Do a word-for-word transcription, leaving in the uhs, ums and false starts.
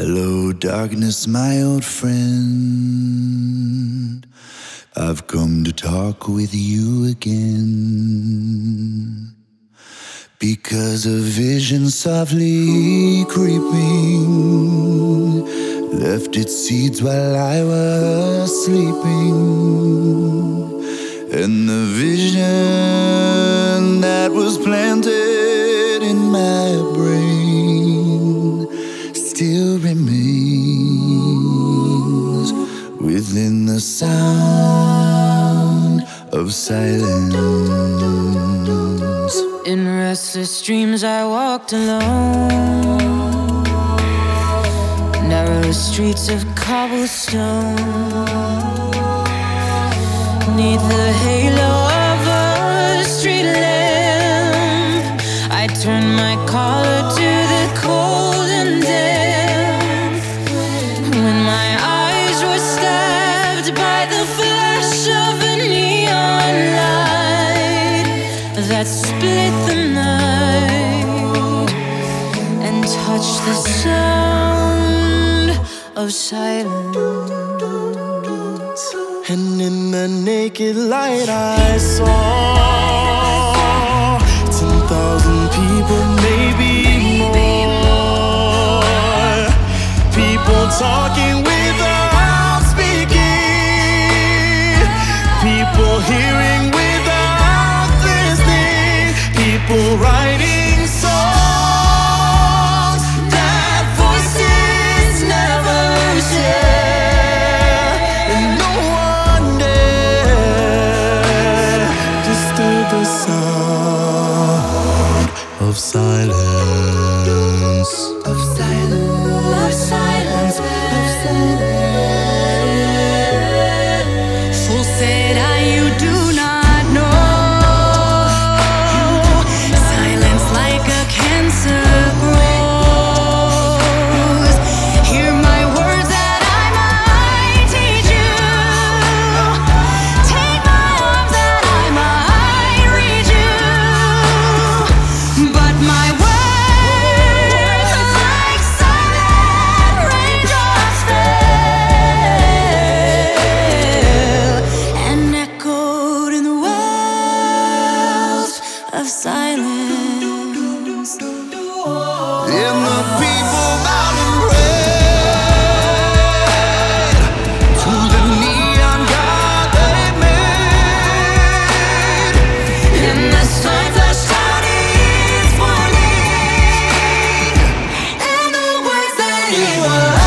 Hello, darkness, my old friend. I've come to talk with you again, because a vision softly creeping left its seeds while I was sleeping. And the vision that was planted in my brain still remains within the sound of silence. In restless dreams I walked alone, narrow streets of cobblestone, neath the halo of a street lamp. I turned my collar to the cold and damp, when my eyes were stabbed by the flash of a neon light that split the night and touched the sound of silence. And in the naked light I saw ten thousand people, maybe more. People talking without speaking, people hearing without listening, people writing songs that voices never share. And no one dare disturb the sound of silence. Of silence, Of silence, of silence. Fool said I, you do not know. Silence like a cancer grows. Hear my words that I might teach you. Take my arms that I might reach you. But my words like silent raindrops fell and echoed in the wells of silence. And the people bowed and prayed to the neon god they made. And the sun flashed out its warning, and the words that he was